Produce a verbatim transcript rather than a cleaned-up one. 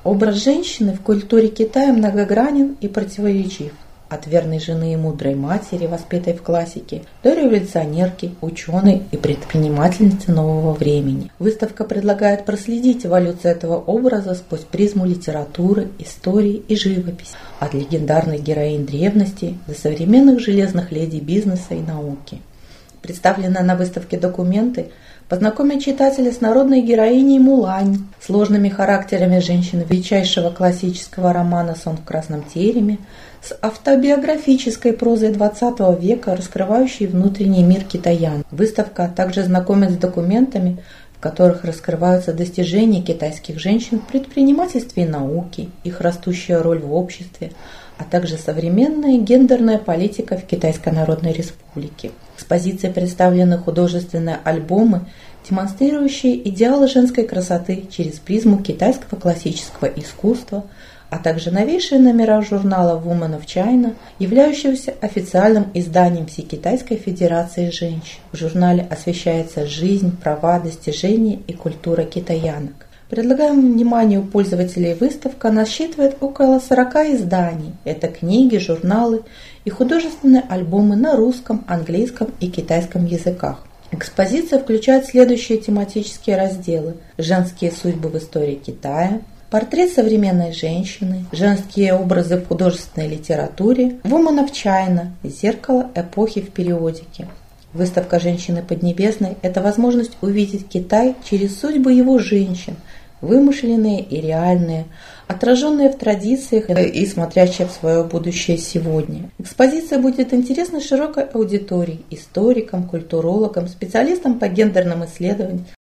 Образ женщины в культуре Китая многогранен и противоречив. От верной жены и мудрой матери, воспетой в классике, до революционерки, ученой и предпринимательницы нового времени. Выставка предлагает проследить эволюцию этого образа сквозь призму литературы, истории и живописи. От легендарных героинь древности до современных железных леди бизнеса и науки. Представленные на выставке документы познакомят читателя с народной героиней Мулань, сложными характерами женщин величайшего классического романа «Сон в красном тереме», с автобиографической прозой двадцатого века, раскрывающей внутренний мир китаян. Выставка также знакомит с документами, в которых раскрываются достижения китайских женщин в предпринимательстве и науке, их растущая роль в обществе, а также современная гендерная политика в Китайской Народной Республике. В экспозиции представлены художественные альбомы, демонстрирующие идеалы женской красоты через призму китайского классического искусства, а также новейшие номера журнала Woman of China, являющегося официальным изданием Всекитайской Федерации женщин. В журнале освещается жизнь, права, достижения и культура китаянок. Предлагаем вниманию пользователей выставка насчитывает около сорока изданий. Это книги, журналы и художественные альбомы на русском, английском и китайском языках. Экспозиция включает следующие тематические разделы: женские судьбы в истории Китая, портрет современной женщины, женские образы в художественной литературе, Woman of China, зеркало эпохи в периодике. Выставка «Женщины Поднебесной» – это возможность увидеть Китай через судьбы его женщин, вымышленные и реальные, отраженные в традициях и смотрящие в свое будущее сегодня. Экспозиция будет интересна широкой аудитории – историкам, культурологам, специалистам по гендерным исследованиям,